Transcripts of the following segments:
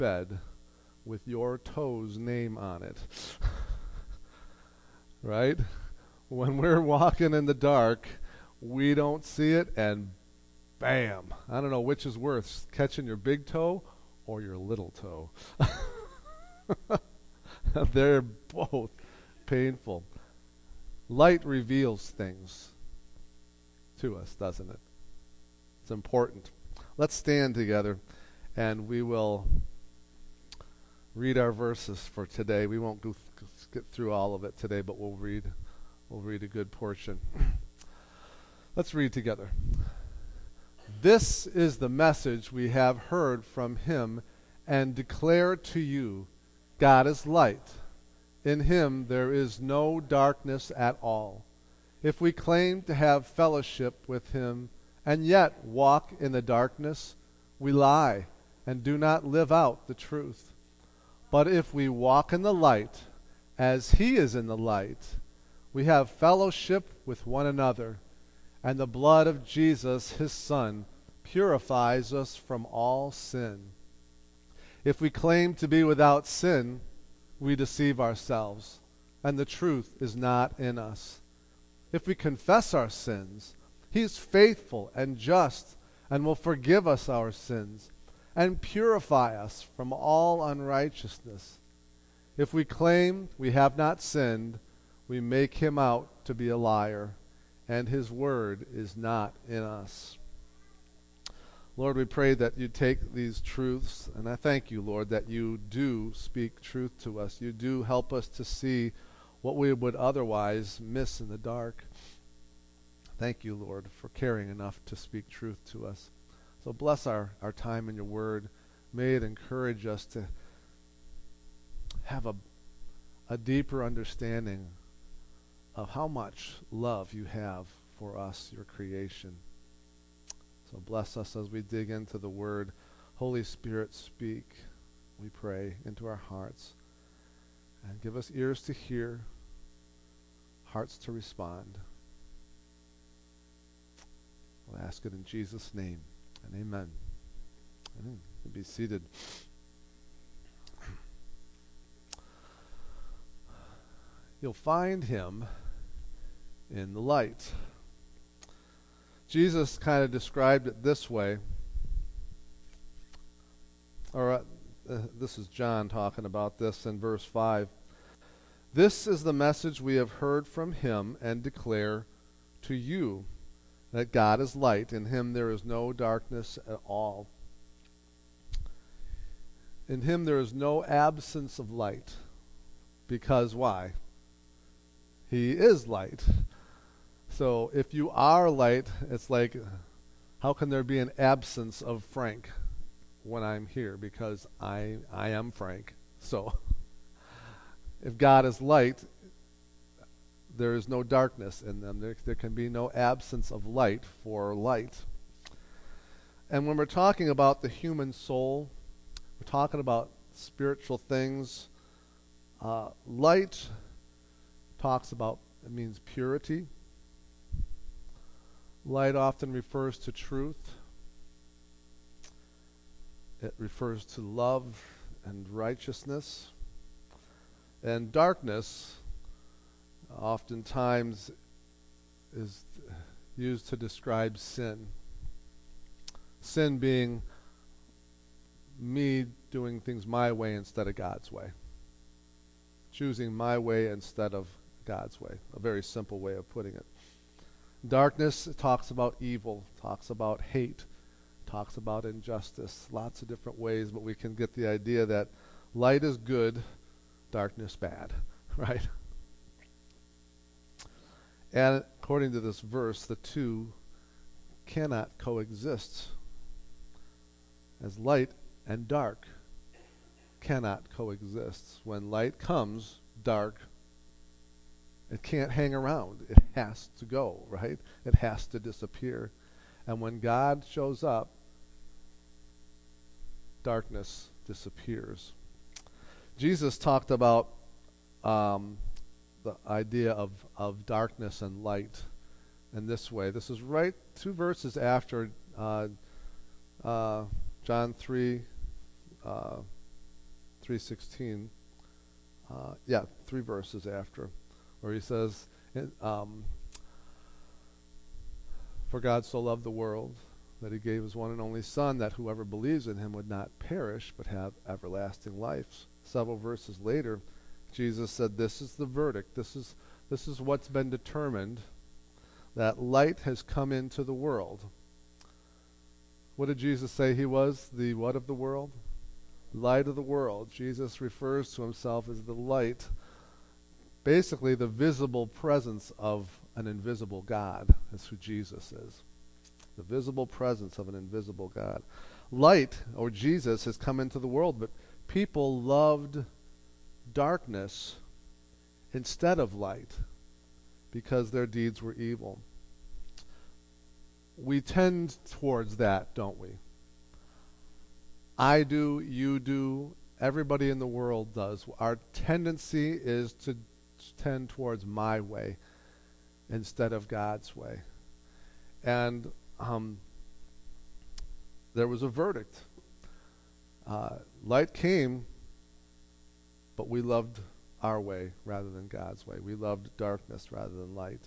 bed with your toes name on it. Right? When we're walking in the dark, we don't see it, and bam. I don't know which is worse, catching your big toe or your little toe. They're both painful. Light reveals things to us, doesn't it? It's important. Let's stand together and we will read our verses for today. We won't get through all of it today, but we'll read a good portion. Let's read together. This is the message we have heard from him and declare to you: God is light. In him there is no darkness at all. If we claim to have fellowship with him and yet walk in the darkness, we lie and do not live out the truth. But if we walk in the light, as he is in the light, we have fellowship with one another, and the blood of Jesus, his Son, purifies us from all sin. If we claim to be without sin, we deceive ourselves, and the truth is not in us. If we confess our sins, he is faithful and just and will forgive us our sins and purify us from all unrighteousness. If we claim we have not sinned, we make him out to be a liar, and his word is not in us. Lord, we pray that you take these truths, and I thank you, Lord, that you do speak truth to us. You do help us to see what we would otherwise miss in the dark. Thank you, Lord, for caring enough to speak truth to us. So bless our time in your word. May it encourage us to have a deeper understanding of how much love you have for us, your creation. So bless us as we dig into the word. Holy Spirit, speak, we pray, into our hearts. And give us ears to hear, hearts to respond. We'll ask it in Jesus' name, and amen. Amen. You can be seated. You'll find him in the light. Jesus kind of described it this way, or this is John talking about this in verse 5. This is the message we have heard from him and declare to you, that God is light. In him there is no darkness at all. In him there is no absence of light. Because why? He is light. So if you are light, it's like, how can there be an absence of Frank when I'm here? Because I am Frank. So if God is light, there is no darkness in them. There can be no absence of light for light. And when we're talking about the human soul, we're talking about spiritual things. Light talks about, it means purity. Light often refers to truth. It refers to love and righteousness. And darkness oftentimes is used to describe sin. Sin being me doing things my way instead of God's way. Choosing my way instead of God's way. A very simple way of putting it. Darkness talks about evil, talks about hate, talks about injustice. Lots of different ways, but we can get the idea that light is good, darkness bad, right? And according to this verse, the two cannot coexist. As light and dark cannot coexist. When light comes, dark, it can't hang around. It has to go, right? It has to disappear. And when God shows up, darkness disappears. Jesus talked about the idea of darkness and light in this way. This is right 2 verses after John 3, 3:16. Yeah, 3 verses after, where he says, "For God so loved the world that he gave his one and only Son, that whoever believes in him would not perish but have everlasting life." Several verses later, Jesus said, "This is the verdict. This is what's been determined, that light has come into the world." What did Jesus say he was? The what of the world? Light of the world. Jesus refers to himself as the light, basically the visible presence of an invisible God. That's who Jesus is. The visible presence of an invisible God. Light, or Jesus, has come into the world, but people loved darkness instead of light because their deeds were evil. We tend towards that, don't we? I do, you do, everybody in the world does. Our tendency is to tend towards my way instead of God's way. And there was a verdict. Light came, but we loved our way rather than God's way. We loved darkness rather than light.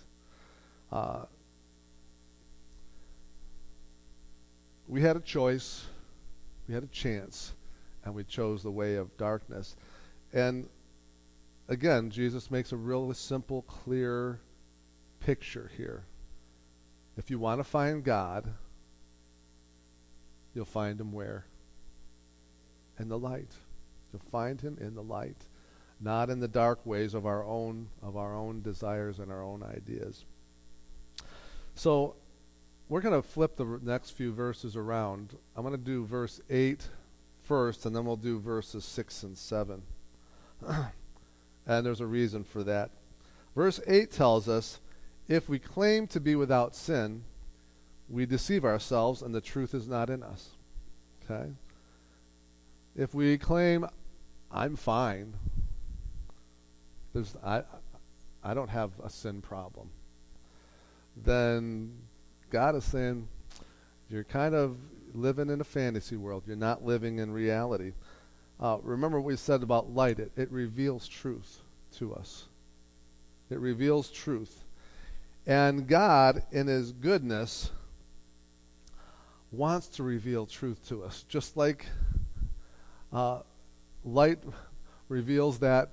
We had a choice, we had a chance, and we chose the way of darkness. And again, Jesus makes a real simple, clear picture here. If you want to find God, you'll find him where? In the light. You'll find him in the light, not in the dark ways of our own desires and our own ideas. So we're going to flip the next few verses around. I'm going to do verse 8 first, and then we'll do verses 6 and 7. And there's a reason for that. Verse 8 tells us, "If we claim to be without sin, we deceive ourselves, and the truth is not in us." Okay? If we claim, "I'm fine," I don't have a sin problem, then God is saying, you're kind of living in a fantasy world. You're not living in reality. Remember what we said about light. It reveals truth to us. It reveals truth. And God, in his goodness, wants to reveal truth to us. Just like light reveals that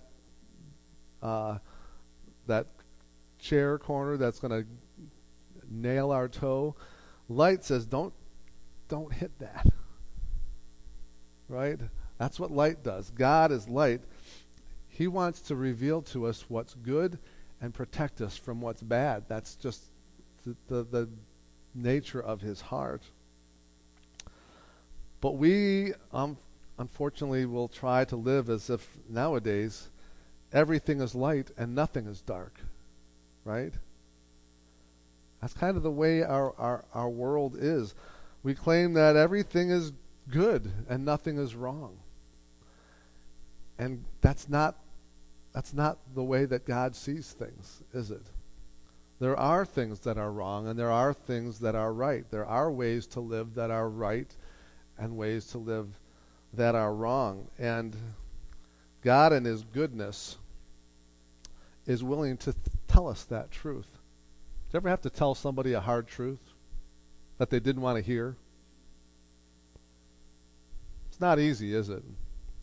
chair corner that's going to nail our toe. Light says, don't hit that. Right? That's what light does. God is light. He wants to reveal to us what's good and protect us from what's bad. That's just the nature of his heart. But we, unfortunately, will try to live as if nowadays everything is light and nothing is dark. Right? That's kind of the way our world is. We claim that everything is good and nothing is wrong. And that's not the way that God sees things, is it? There are things that are wrong and there are things that are right. There are ways to live that are right and ways to live that are wrong. And God in his goodness is willing to tell us that truth. Did you ever have to tell somebody a hard truth that they didn't want to hear? It's not easy, is it?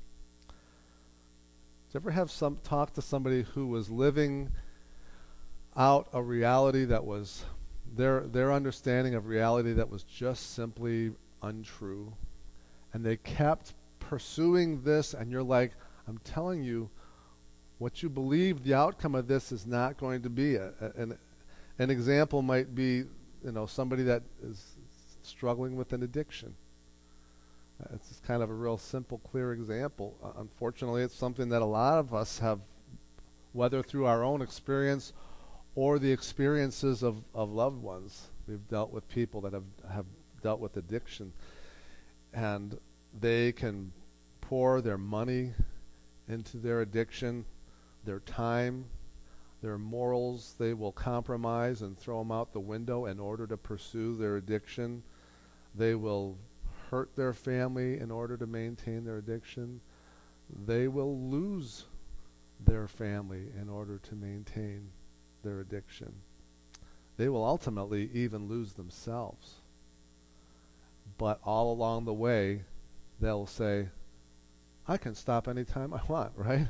Did you ever have talk to somebody who was living out a reality that was their understanding of reality that was just simply untrue, and they kept pursuing this, and you're like, I'm telling you, what you believe the outcome of this is not going to be. An example might be, somebody that is struggling with an addiction. It's just kind of a real simple, clear example. Unfortunately, it's something that a lot of us have, whether through our own experience or the experiences of loved ones. We've dealt with people that have dealt with addiction, and they can pour their money into their addiction, their time, their morals. They will compromise and throw them out the window in order to pursue their addiction. They will hurt their family in order to maintain their addiction. they will lose their family in order to maintain their addiction. They will ultimately even lose themselves. But all along the way, they'll say, I can stop anytime I want, right?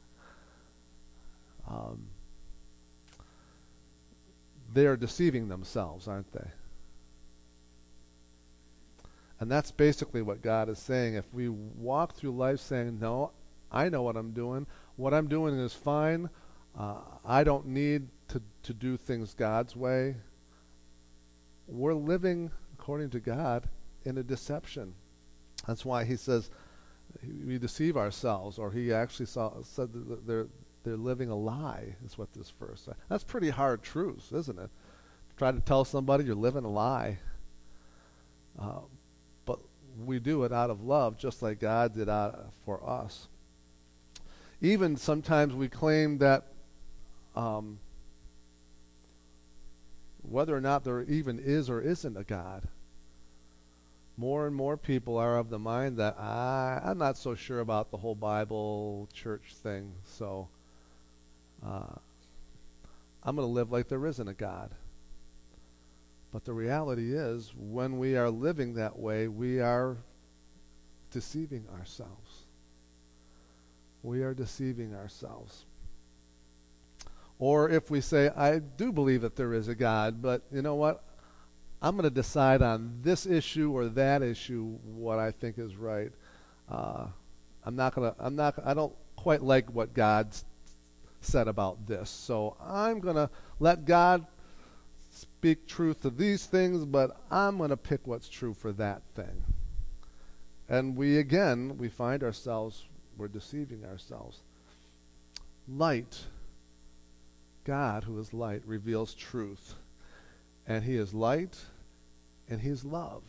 Um, they are deceiving themselves, aren't they? And that's basically what God is saying. If we walk through life saying, no, I know what I'm doing is fine, I don't need to do things God's way, we're living, according to God, in a deception. That's why he says we deceive ourselves, or he actually said that they're living a lie, is what this verse says. That's pretty hard truth, isn't it? Try to tell somebody you're living a lie. But we do it out of love, just like God did for us. Even sometimes we claim that whether or not there even is or isn't a God, more and more people are of the mind that I'm not so sure about the whole Bible church thing, so I'm going to live like there isn't a God. But the reality is, when we are living that way, we are deceiving ourselves. We are deceiving ourselves. Or if we say, I do believe that there is a God, but you know what? I'm going to decide on this issue or that issue what I think is right. I don't quite like what God said about this, so I'm going to let God speak truth to these things, but I'm going to pick what's true for that thing. And we find ourselves, we're deceiving ourselves. Light, God, who is light, reveals truth. And he is light, and he is love.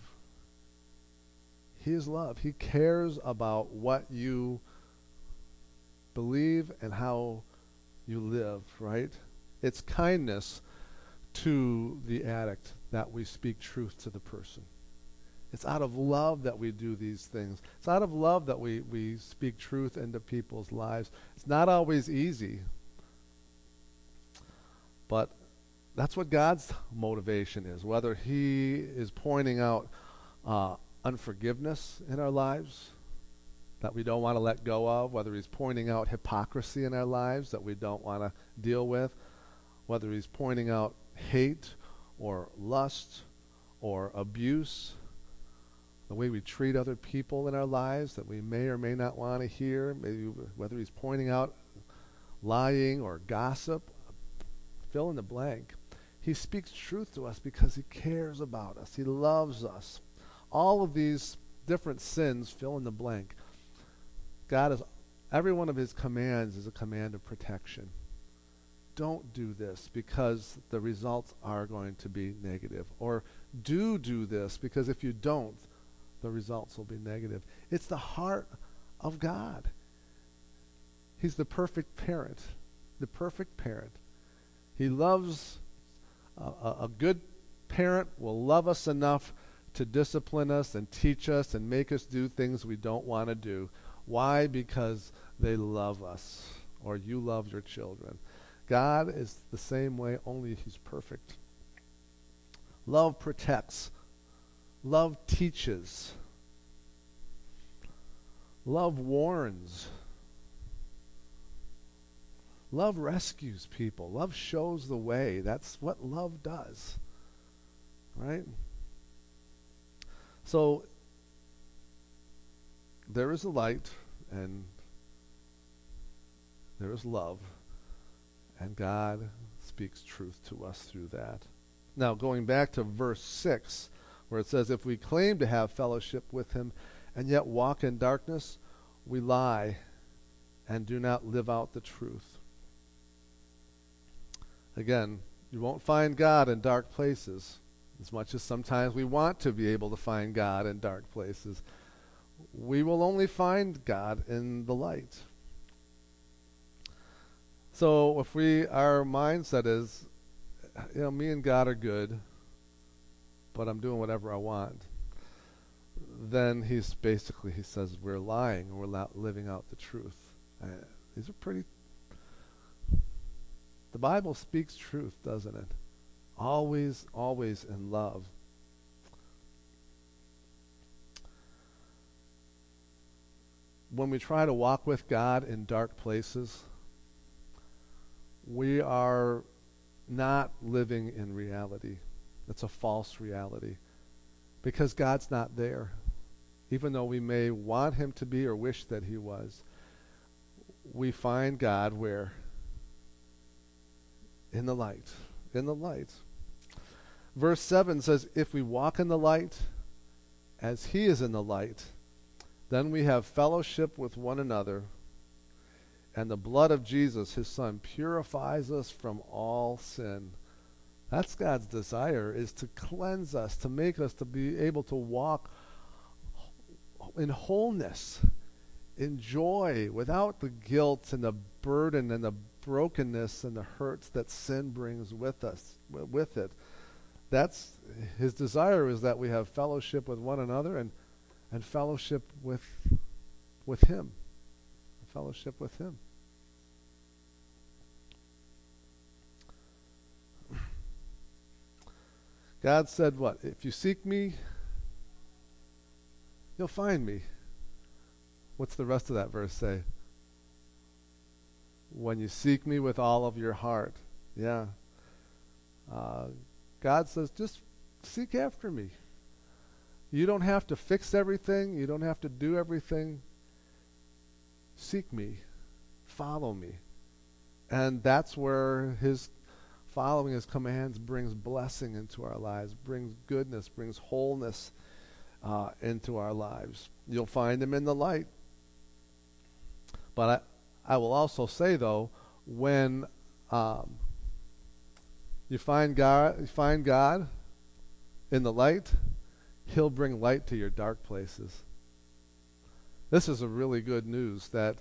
He is love. He cares about what you believe and how you live, right? It's kindness to the addict that we speak truth to the person. It's out of love that we do these things. It's out of love that we speak truth into people's lives. It's not always easy, but that's what God's motivation is. Whether he is pointing out unforgiveness in our lives that we don't want to let go of, whether he's pointing out hypocrisy in our lives that we don't want to deal with, whether he's pointing out hate or lust or abuse, the way we treat other people in our lives that we may or may not want to hear, maybe whether he's pointing out lying or gossip, fill in the blank. He speaks truth to us because he cares about us. He loves us. All of these different sins, fill in the blank. Every one of his commands is a command of protection. Don't do this because the results are going to be negative. Or do this because if you don't, the results will be negative. It's the heart of God. He's the perfect parent. The perfect parent. He loves, a good parent will love us enough to discipline us and teach us and make us do things we don't want to do. Why? Because they love us, or you love your children. God is the same way, only he's perfect. Love protects. Love teaches. Love warns. Love rescues people. Love shows the way. That's what love does. Right? So, there is a light, and there is love, and God speaks truth to us through that. Now, going back to verse 6, where it says, if we claim to have fellowship with him and yet walk in darkness, we lie and do not live out the truth. Again, you won't find God in dark places, as much as sometimes we want to be able to find God in dark places. We will only find God in the light. So if our mindset is, me and God are good, but I'm doing whatever I want, then he says we're lying, we're not living out the truth. These are pretty. The Bible speaks truth, doesn't it? Always, always in love. When we try to walk with God in dark places, we are not living in reality. It's a false reality. Because God's not there. Even though we may want him to be or wish that he was, we find God where? In the light. In the light. Verse 7 says, if we walk in the light as he is in the light, then we have fellowship with one another, and the blood of Jesus, his son, purifies us from all sin. That's God's desire, is to cleanse us, to make us to be able to walk in wholeness, in joy, without the guilt and the burden and the brokenness and the hurts that sin brings with it. That's his desire, is that we have fellowship with one another and fellowship with him. Fellowship with him. God said what? If you seek me, you'll find me. What's the rest of that verse say? When you seek me with all of your heart. Yeah. God says, just seek after me. You don't have to fix everything. You don't have to do everything. Seek me. Follow me. And that's where his following his commands brings blessing into our lives, brings goodness, brings wholeness into our lives. You'll find him in the light. But I will also say, though, when you find God in the light, he'll bring light to your dark places. This is a really good news, that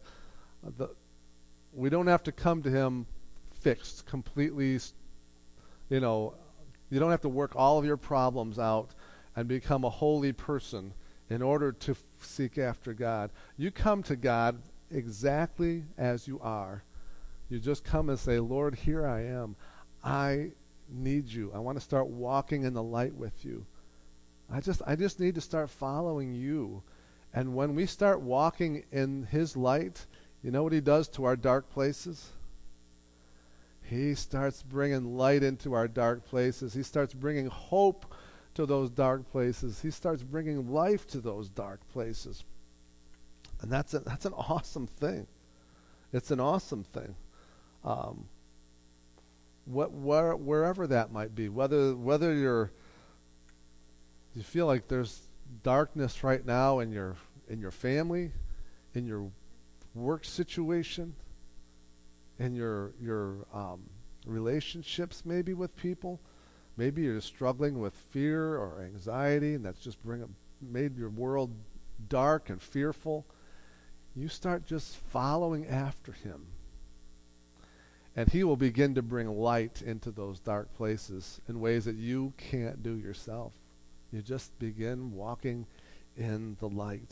we don't have to come to him fixed, completely, you don't have to work all of your problems out and become a holy person in order to seek after God. You come to God exactly as you are. You just come and say, Lord, here I am. I need you. I want to start walking in the light with you. I just need to start following you. And when we start walking in his light, you know what he does to our dark places? He starts bringing light into our dark places. He starts bringing hope to those dark places. He starts bringing life to those dark places. And that's an awesome thing. It's an awesome thing. Wherever that might be, whether you feel like there's darkness right now in your family, in your work situation, in your relationships maybe with people. Maybe you're struggling with fear or anxiety, and that's just made your world dark and fearful. You start just following after him, and he will begin to bring light into those dark places in ways that you can't do yourself. You just begin walking in the light.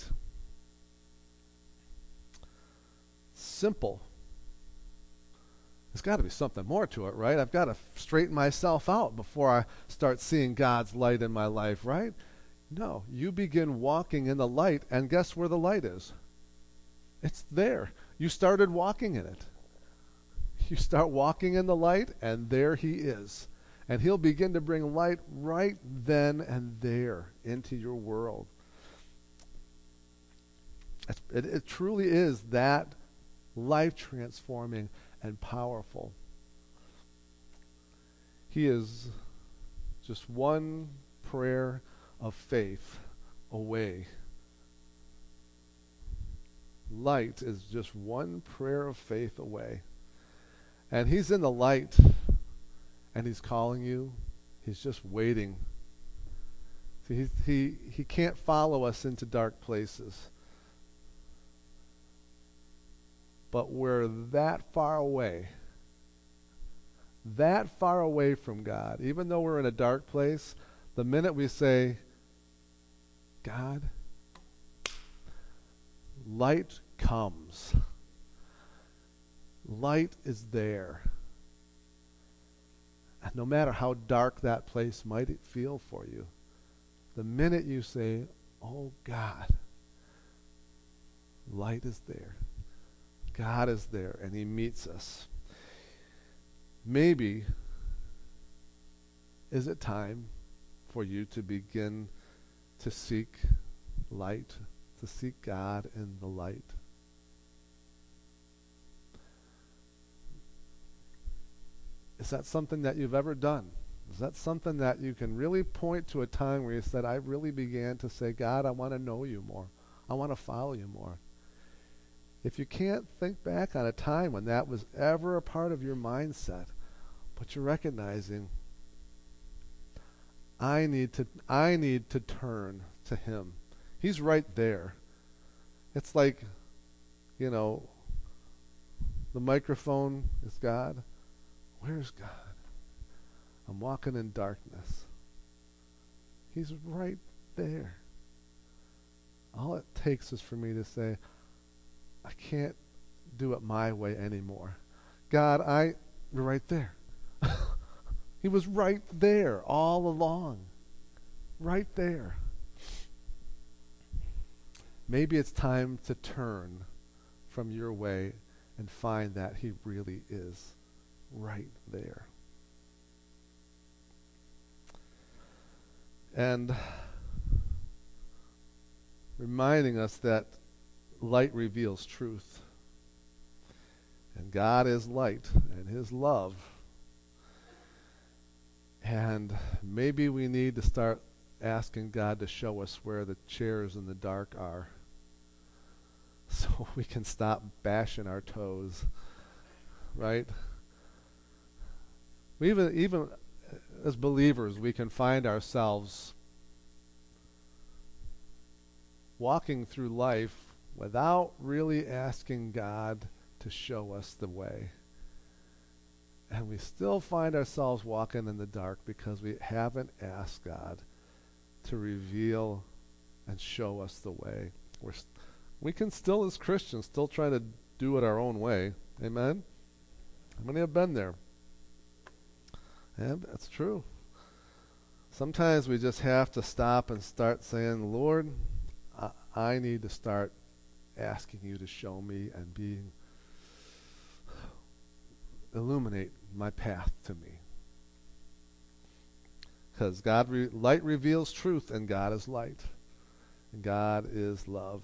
Simple. There's got to be something more to it, right? I've got to straighten myself out before I start seeing God's light in my life, right? No, you begin walking in the light, and guess where the light is? It's there. You started walking in it. You start walking in the light, and there he is. And he'll begin to bring light right then and there into your world. It truly is that life-transforming and powerful. He is just one prayer of faith away. Light is just one prayer of faith away. And he's in the light, and he's calling you. He's just waiting. See, he can't follow us into dark places. But we're that far away from God. Even though we're in a dark place, the minute we say, God, light comes. Light is there. And no matter how dark that place might feel for you, the minute you say, oh God, light is there. God is there and he meets us. Maybe is it time for you to begin to seek light, to seek God in the light? Is that something that you've ever done? Is that something that you can really point to a time where you said, I really began to say, God, I want to know you more. I want to follow you more. If you can't think back on a time when that was ever a part of your mindset, but you're recognizing, I need to turn to him. He's right there. It's like, the microphone is God. Where's God? I'm walking in darkness. He's right there. All it takes is for me to say, I can't do it my way anymore. God, you're right there. He was right there all along. Right there. Maybe it's time to turn from your way and find that he really is right there. And reminding us that light reveals truth. And God is light and his love. And maybe we need to start asking God to show us where the chairs in the dark are so we can stop bashing our toes, right? Even as believers, we can find ourselves walking through life without really asking God to show us the way. And we still find ourselves walking in the dark because we haven't asked God to reveal and show us the way. We can still, as Christians, still try to do it our own way. Amen? How many have been there? Yeah, that's true. Sometimes we just have to stop and start saying, Lord, I need to start asking you to show me and illuminate my path to me. Because light reveals truth, and God is light. And God is love.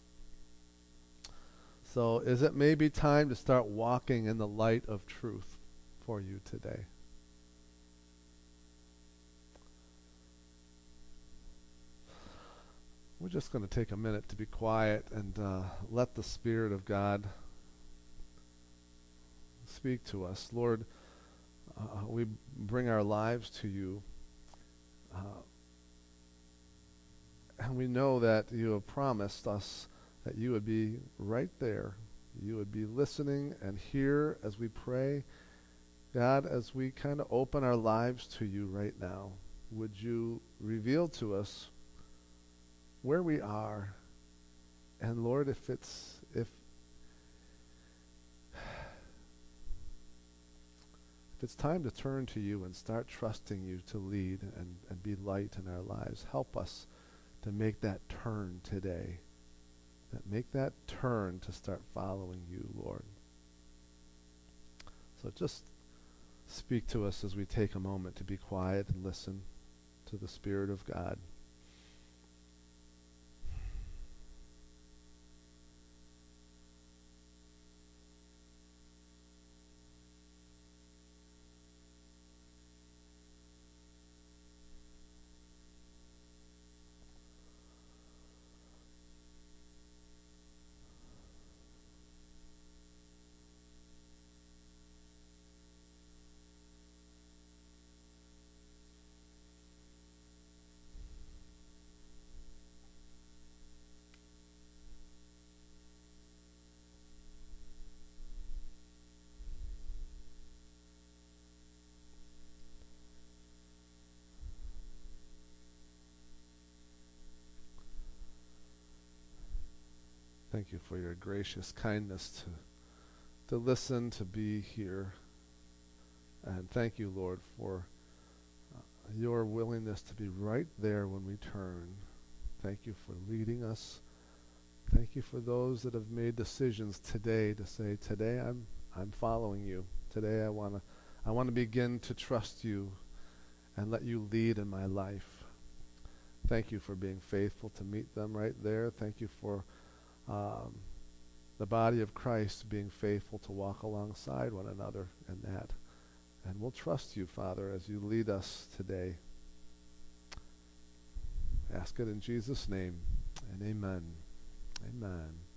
So is it maybe time to start walking in the light of truth for you today? We're just going to take a minute to be quiet and let the Spirit of God speak to us. Lord, we bring our lives to you. And we know that you have promised us that you would be right there. You would be listening and hear as we pray. God, as we kind of open our lives to you right now, would you reveal to us where we are? And Lord, if it's time to turn to you and start trusting you to lead and be light in our lives, help us to make that turn today. Make that turn to start following you, Lord. So just speak to us as we take a moment to be quiet and listen to the Spirit of God. thank you for your gracious kindness to listen, to be here. And thank you, Lord, for your willingness to be right there when we turn. Thank you for leading us. Thank you for those that have made decisions today to say, today I'm following you. Today I want to begin to trust you and let you lead in my life. Thank you for being faithful to meet them right there. Thank you for the body of Christ being faithful to walk alongside one another in that. And we'll trust you, Father, as you lead us today. Ask it in Jesus' name, and amen. Amen.